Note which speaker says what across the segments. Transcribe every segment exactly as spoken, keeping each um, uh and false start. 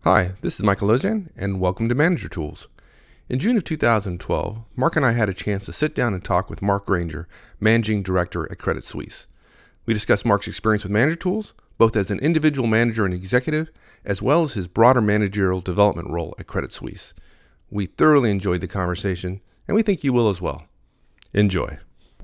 Speaker 1: Hi, this is Michael Lozan, and welcome to Manager Tools. In June of two thousand twelve, Mark and I had a chance to sit down and talk with Mark Granger, Managing Director at Credit Suisse. We discussed Mark's experience with Manager Tools, both as an individual manager and executive, as well as his broader managerial development role at Credit Suisse. We thoroughly enjoyed the conversation, and we think you will as well. Enjoy.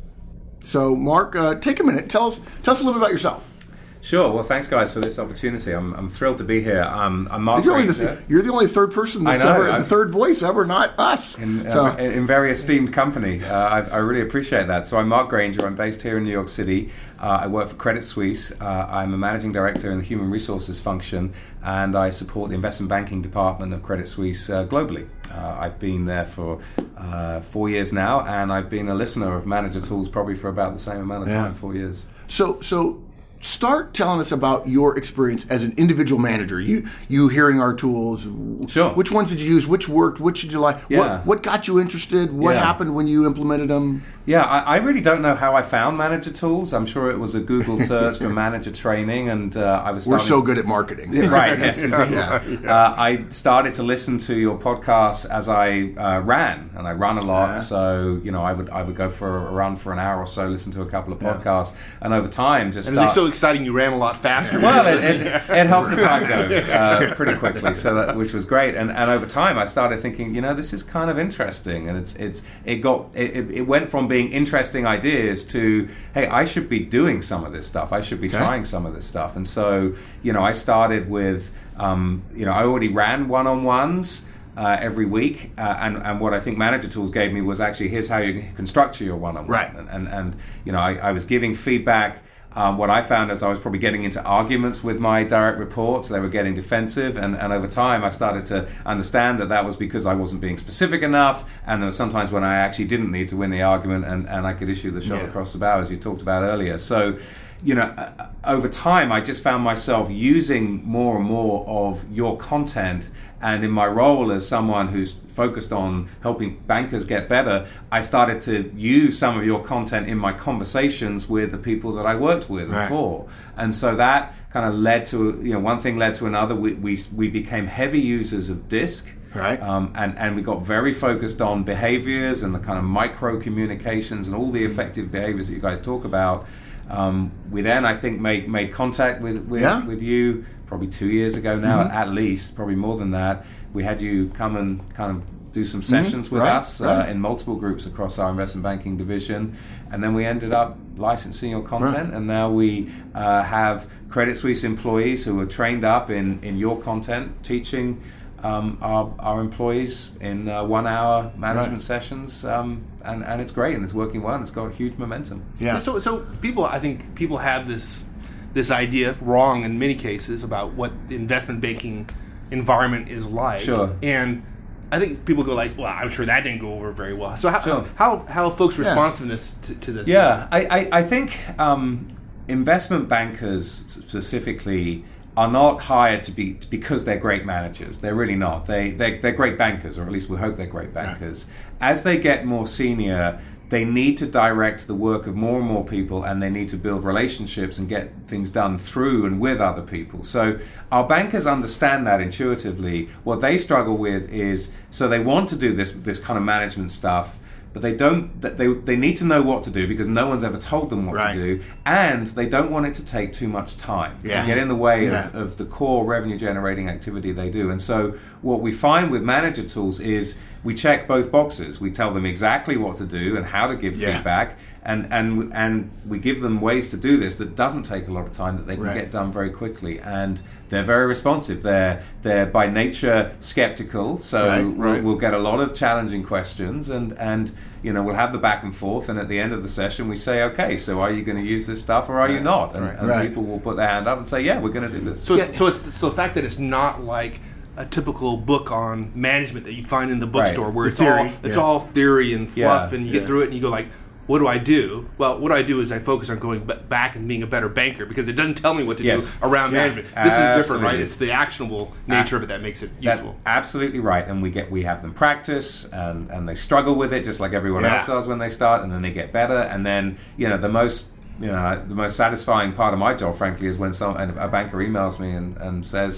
Speaker 2: So, Mark, uh, take a minute. Tell us, tell us a little bit about yourself.
Speaker 3: Sure. Well, thanks, guys, for this opportunity. I'm I'm thrilled to be here. Um, I'm Mark
Speaker 2: You're,
Speaker 3: Granger.
Speaker 2: the th- you're the only third person that's
Speaker 3: I know,
Speaker 2: ever,
Speaker 3: I'm,
Speaker 2: the third voice ever, not us.
Speaker 3: In,
Speaker 2: so.
Speaker 3: uh, in very esteemed company. Uh, I, I really appreciate that. So I'm Mark Granger. I'm based here in New York City. Uh, I work for Credit Suisse. Uh, I'm a managing director in the human resources function, and I support the investment banking department of Credit Suisse uh, globally. Uh, I've been there for uh, four years now, and I've been a listener of Manager Tools probably for about the same amount of time, yeah. four years.
Speaker 2: So, so. Start telling us about your experience as an individual manager. You you hearing our tools.
Speaker 3: Sure.
Speaker 2: Which ones did you use? Which worked? Which did you like?
Speaker 3: Yeah.
Speaker 2: What, what got you interested? What
Speaker 3: yeah.
Speaker 2: happened when you implemented them?
Speaker 3: Yeah, I, I really don't know how I found Manager Tools. I'm sure it was a Google search for manager training, and uh, I was
Speaker 2: We're so good at marketing.
Speaker 3: Right, yes, indeed.
Speaker 2: yeah, yeah.
Speaker 3: Uh, I started to listen to your podcast as I uh, ran, and I run a lot,
Speaker 2: uh-huh.
Speaker 3: so, you know, I would I would go for a run for an hour or so, listen to a couple of podcasts, yeah. and over time just
Speaker 1: and
Speaker 3: start...
Speaker 1: it's so exciting you ran a lot faster.
Speaker 3: Well, it, it, it helps the time go uh, pretty quickly, so that, which was great. And and over time, I started thinking, you know, this is kind of interesting, and it's it's it got it, it went from being interesting ideas to, hey, I should be doing some of this stuff. I should be okay. trying some of this stuff. And so, you know, I started with, um, you know, I already ran one-on-ones. Uh, every week, uh, and and what I think Manager Tools gave me was actually, here's how you can structure your one-on-one.
Speaker 2: Right.
Speaker 3: And and, and you know, I, I was giving feedback. Um, what I found is I was probably getting into arguments with my direct reports. They were getting defensive, and, and over time I started to understand that that was because I wasn't being specific enough, and there were sometimes when I actually didn't need to win the argument, and, and I could issue the shot
Speaker 2: yeah.
Speaker 3: across the bow, as you talked about earlier. So, you know, uh, over time I just found myself using more and more of your content, and in my role as someone who's focused on helping bankers get better, I started to use some of your content in my conversations with the people that I worked with
Speaker 2: right.
Speaker 3: before. And so that kind of led to, you know, one thing led to another. We we, we became heavy users of DISC.
Speaker 2: Right.
Speaker 3: Um, and, and we got very focused on behaviors and the kind of micro communications and all the effective behaviors that you guys talk about. Um, we then, I think, made made contact with with,
Speaker 2: yeah.
Speaker 3: with you probably two years ago now,
Speaker 2: mm-hmm.
Speaker 3: at least, probably more than that. We had you come and kind of do some sessions
Speaker 2: mm-hmm.
Speaker 3: with
Speaker 2: right.
Speaker 3: us
Speaker 2: right.
Speaker 3: Uh, in multiple groups across our investment banking division, and then we ended up licensing your content,
Speaker 2: right.
Speaker 3: and now we uh, have Credit Suisse employees who are trained up in, in your content, teaching Um, our, our employees in uh, one-hour management right. sessions, um, and, and it's great, and it's working well, and it's got huge momentum.
Speaker 1: Yeah. So, so people, I think people have this this idea, wrong in many cases, about what the investment banking environment is like.
Speaker 3: Sure.
Speaker 1: And I think people go like, well, I'm sure that didn't go over very well. So how
Speaker 3: sure.
Speaker 1: how how are folks'
Speaker 2: Yeah.
Speaker 1: responsiveness to, to this?
Speaker 3: Yeah, I, I, I think um, investment bankers specifically are not hired to be because they're great managers. They're really not. They they they're great bankers, or at least we hope they're great bankers. As they get more senior, they need to direct the work of more and more people, and they need to build relationships and get things done through and with other people. So our bankers understand that intuitively. What they struggle with is, so they want to do this this kind of management stuff, but they don't. They they need to know what to do because no one's ever told them what
Speaker 2: right.
Speaker 3: to do, and they don't want it to take too much time
Speaker 2: yeah.
Speaker 3: and get in the way
Speaker 2: yeah.
Speaker 3: of, of the core revenue generating activity they do. And so what we find with Manager Tools is we check both boxes. We tell them exactly what to do and how to give
Speaker 2: yeah.
Speaker 3: feedback, and and and we give them ways to do this that doesn't take a lot of time, that they can
Speaker 2: right.
Speaker 3: get done very quickly. And they're very responsive. They're they're by nature skeptical, so
Speaker 2: right.
Speaker 3: We'll,
Speaker 2: Right.
Speaker 3: we'll get a lot of challenging questions, and and you know we'll have the back and forth. And at the end of the session, we say, okay, so are you going to use this stuff or are
Speaker 2: right.
Speaker 3: you not? And,
Speaker 1: right.
Speaker 3: and
Speaker 2: right.
Speaker 3: people will put their hand up and say, yeah, we're going to do this.
Speaker 1: So,
Speaker 2: Yeah.
Speaker 1: it's, so, it's, so the fact that it's not like a typical book on management that you find in the bookstore,
Speaker 3: Right.
Speaker 1: where
Speaker 2: The
Speaker 1: it's
Speaker 2: theory,
Speaker 1: all it's
Speaker 2: yeah.
Speaker 1: all theory and fluff,
Speaker 3: Yeah.
Speaker 1: and you
Speaker 2: Yeah.
Speaker 1: get through it and you go like, what do I do? Well, what I do is I focus on going b- back and being a better banker, because it doesn't tell me what to
Speaker 3: Yes.
Speaker 1: do around
Speaker 2: Yeah.
Speaker 1: management. This is different, right?
Speaker 3: Absolutely.
Speaker 1: It's the actionable nature of it that makes it
Speaker 3: That's
Speaker 1: useful.
Speaker 3: absolutely right, and we get we have them practice, and, and they struggle with it just like everyone
Speaker 2: Yeah.
Speaker 3: else does when they start, and then they get better, and then you know the most you know the most satisfying part of my job, frankly, is when some a banker emails me and, and says,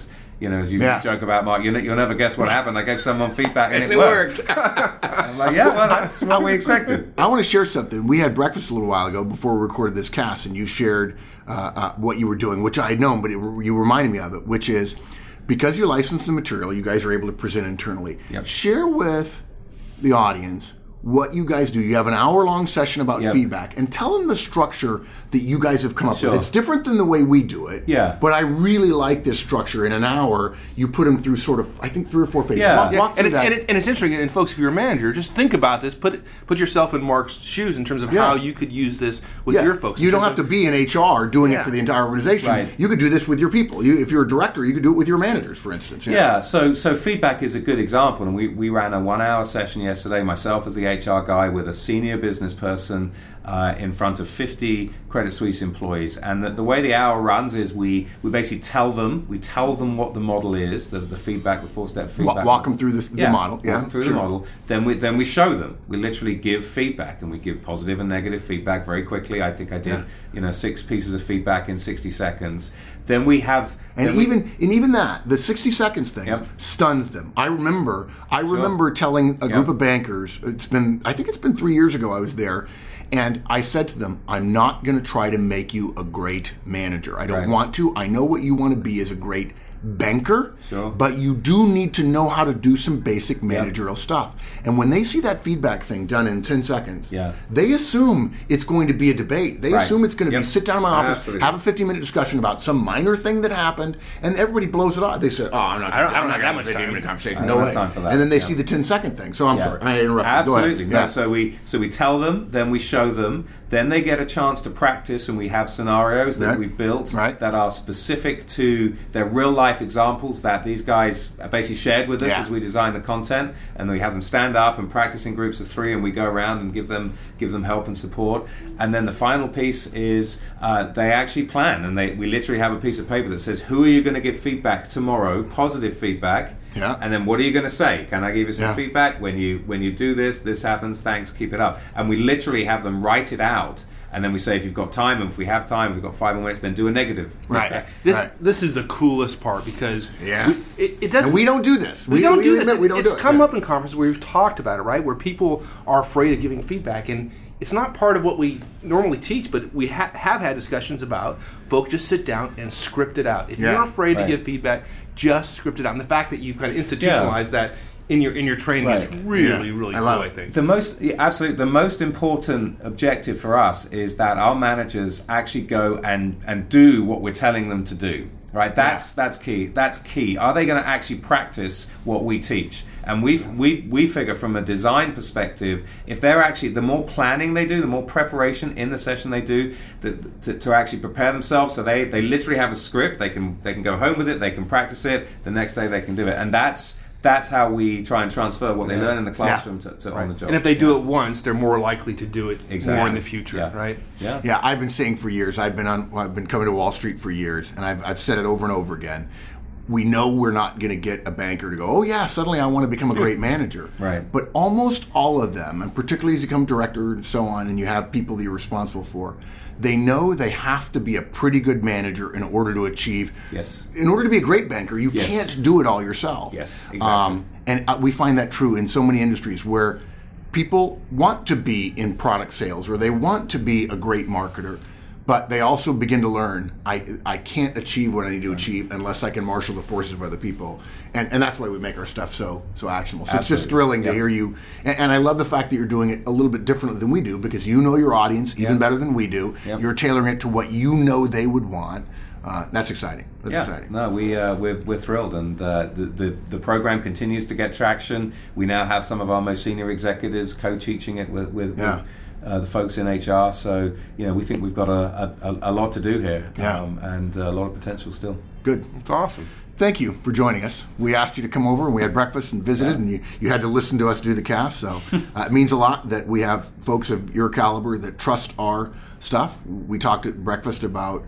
Speaker 3: You know, as you
Speaker 2: Yeah.
Speaker 3: joke about, Mark, you'll, you'll never guess what happened. I gave someone feedback and,
Speaker 2: And
Speaker 3: it,
Speaker 2: it
Speaker 3: worked.
Speaker 2: worked.
Speaker 3: I'm like, yeah, well, that's what we expected.
Speaker 2: I want to share something. We had breakfast a little while ago before we recorded this cast, and you shared uh, uh, what you were doing, which I had known, but it, you reminded me of it, which is because you licensed the material, you guys are able to present internally.
Speaker 3: Yep.
Speaker 2: Share with the audience what you guys do. You have an hour-long session about
Speaker 3: Yep.
Speaker 2: feedback, and tell them the structure that you guys have come up
Speaker 3: Sure.
Speaker 2: with. It's different than the way we do it.
Speaker 3: Yeah.
Speaker 2: But I really like this structure. In an hour, you put them through sort of, I think, three or four phases.
Speaker 3: Yeah.
Speaker 2: Walk,
Speaker 1: Yeah,
Speaker 2: walk
Speaker 1: and,
Speaker 2: through
Speaker 1: it's,
Speaker 2: that.
Speaker 1: and, it, and it's interesting. And folks, if you're a manager, just think about this. Put it, put yourself in Mark's shoes in terms of
Speaker 2: Yeah.
Speaker 1: how you could use this with
Speaker 2: Yeah.
Speaker 1: your folks.
Speaker 2: You don't have to be in H R doing
Speaker 1: Yeah.
Speaker 2: it for the entire organization.
Speaker 3: Right.
Speaker 2: You could do this with your people. You, if you're a director, you could do it with your managers, for instance.
Speaker 3: Yeah, so so feedback is a good example, and we, we ran a one-hour session yesterday, myself as the H R guy with a senior business person uh, in front of fifty Credit Suisse employees. And the, the way the hour runs is we, we basically tell them, we tell them what the model is, the, the feedback, the four-step feedback.
Speaker 2: Walk, walk them through this,
Speaker 3: Yeah,
Speaker 2: the model.
Speaker 3: walk
Speaker 2: Yeah,
Speaker 3: them through
Speaker 2: sure.
Speaker 3: the model. Then we then we show them. We literally give feedback, and we give positive and negative feedback very quickly. I think I did,
Speaker 2: Yeah.
Speaker 3: you know, six pieces of feedback in sixty seconds. Then we have,
Speaker 2: And
Speaker 3: then we-
Speaker 2: even and even that, the sixty seconds thing
Speaker 3: Yep.
Speaker 2: stuns them. I remember I remember telling a group
Speaker 3: Yep.
Speaker 2: of bankers, it's been I think it's been three years ago I was there, and I said to them, I'm not going to try to make you a great manager. I don't
Speaker 3: Right.
Speaker 2: want to. I know what you want to be as a great banker,
Speaker 3: Sure.
Speaker 2: but you do need to know how to do some basic managerial stuff. And when they see that feedback thing done in ten seconds,
Speaker 3: Yeah.
Speaker 2: they assume it's going to be a debate. They
Speaker 3: Right.
Speaker 2: assume it's going to
Speaker 3: Yep.
Speaker 2: be sit down in my office,
Speaker 3: Absolutely.
Speaker 2: have a fifteen minute discussion about some minor thing that happened, and everybody blows it off. They say, "Oh, I'm not.
Speaker 1: I don't- I don't
Speaker 2: I'm not
Speaker 1: have that
Speaker 2: gonna
Speaker 1: much
Speaker 2: have a fifteen
Speaker 1: time.
Speaker 2: minute conversation.
Speaker 3: I
Speaker 2: No
Speaker 3: don't
Speaker 2: way."
Speaker 3: have time for that.
Speaker 2: And then they
Speaker 3: Yeah.
Speaker 2: see the ten second thing. So I'm
Speaker 3: Yeah.
Speaker 2: sorry, I interrupted.
Speaker 3: Absolutely.
Speaker 2: Go
Speaker 3: No,
Speaker 2: ahead.
Speaker 3: so we so we tell them, then we show them, then they get a chance to practice, and we have scenarios that
Speaker 2: Right.
Speaker 3: we've built
Speaker 2: Right.
Speaker 3: that are specific to their real life examples that these guys basically shared with us
Speaker 2: Yeah.
Speaker 3: as we design the content, and we have them stand up and practice in groups of three, and we go around and give them give them help and support. And then the final piece is uh, they actually plan, and they we literally have a piece of paper that says, who are you going to give feedback tomorrow, positive feedback.
Speaker 2: Yeah.
Speaker 3: And then what are you going to say? Can I give you some
Speaker 2: Yeah.
Speaker 3: feedback? When you when you do this, this happens. Thanks. Keep it up. And we literally have them write it out. And then we say, if you've got time, and if we have time, we've got five more minutes, then do a negative.
Speaker 2: Right.
Speaker 3: feedback.
Speaker 1: This
Speaker 2: Right.
Speaker 1: this is the coolest part because
Speaker 2: Yeah.
Speaker 1: we, it, it doesn't.
Speaker 2: And we don't do this.
Speaker 1: We, don't do this.
Speaker 2: admit we don't
Speaker 1: it's
Speaker 2: do it.
Speaker 1: come
Speaker 2: Yeah.
Speaker 1: up in conferences where we've talked about it, right? Where people are afraid of giving feedback, and it's not part of what we normally teach. But we ha- have had discussions about folks just sit down and script it out. If
Speaker 2: Yeah.
Speaker 1: you're afraid
Speaker 3: Right.
Speaker 1: to give feedback, just script it out. And the fact that you've kind of institutionalized that in your in your training is
Speaker 3: Right.
Speaker 1: really
Speaker 2: Yeah.
Speaker 1: really
Speaker 2: I
Speaker 1: cool.
Speaker 2: love
Speaker 1: I
Speaker 2: it.
Speaker 1: think.
Speaker 3: The most, yeah, absolutely, the most important objective for us is that our managers actually go and, and do what we're telling them to do. Right, that's that's key. That's key. Are they going to actually practice what we teach? And we we we figure from a design perspective, if they're actually the more planning they do, the more preparation in the session they do, the, to, to actually prepare themselves. So they, they literally have a script. They can they can go home with it. They can practice it. The next day they can do it. And that's that's how we try and transfer what they learn in the classroom to, to on the job.
Speaker 1: And if they do it once, they're more likely to do it
Speaker 3: Exactly.
Speaker 1: more in the future,
Speaker 3: Yeah.
Speaker 1: right?
Speaker 3: yeah.
Speaker 2: Yeah, I've been saying for years. I've been on. I've been coming to Wall Street for years, and I've I've said it over and over again. We know we're not going to get a banker to go, oh yeah, suddenly I want to become a great manager.
Speaker 3: Right.
Speaker 2: But almost all of them, and particularly as you become director and so on, and you have people that you're responsible for, they know they have to be a pretty good manager in order to achieve.
Speaker 3: Yes.
Speaker 2: In order to be a great banker, you
Speaker 3: Yes.
Speaker 2: can't do it all yourself.
Speaker 3: Yes, exactly.
Speaker 2: Um, and uh, we find that true in so many industries where people want to be in product sales or they want to be a great marketer, but they also begin to learn I I can't achieve what I need to achieve unless I can marshal the forces of other people, and and that's why we make our stuff so so actionable. So it's just
Speaker 3: Absolutely.
Speaker 2: thrilling to
Speaker 3: Yep.
Speaker 2: hear you, and, and I love the fact that you're doing it a little bit differently than we do because you know your audience even
Speaker 3: Yep.
Speaker 2: better than we do.
Speaker 3: Yep.
Speaker 2: You're tailoring it to what you know they would want. Uh, that's exciting. That's
Speaker 3: yeah,
Speaker 2: exciting.
Speaker 3: no, we uh, we're we're thrilled, and uh, the, the the program continues to get traction. We now have some of our most senior executives co-teaching it with with,
Speaker 2: Yeah.
Speaker 3: with uh, the folks in H R. So you know, we think we've got a a, a lot to do here,
Speaker 2: Yeah.
Speaker 3: um, and a lot of potential still.
Speaker 2: Good.
Speaker 1: It's awesome.
Speaker 2: Thank you for joining us. We asked you to come over and we had breakfast and visited,
Speaker 3: Yeah.
Speaker 2: and you, you had to listen to us do the cast. So uh, it means a lot that we have folks of your caliber that trust our stuff. We talked at breakfast about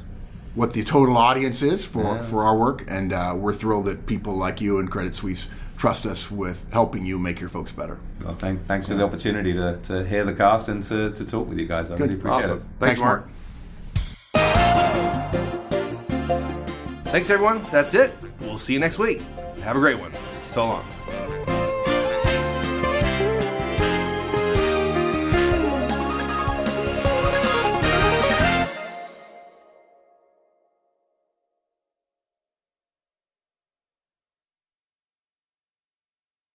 Speaker 2: what the total audience is for,
Speaker 3: Yeah.
Speaker 2: for our work, and uh, we're thrilled that people like you and Credit Suisse trust us with helping you make your folks better.
Speaker 3: Well, thank, thanks for the opportunity to, to hear the cast and to, to talk with you guys. I really appreciate
Speaker 1: Awesome.
Speaker 3: it.
Speaker 1: Thanks,
Speaker 2: Thanks,
Speaker 1: Mark. Thanks, everyone. That's it. We'll we'll see you next week. Have a great one. So long.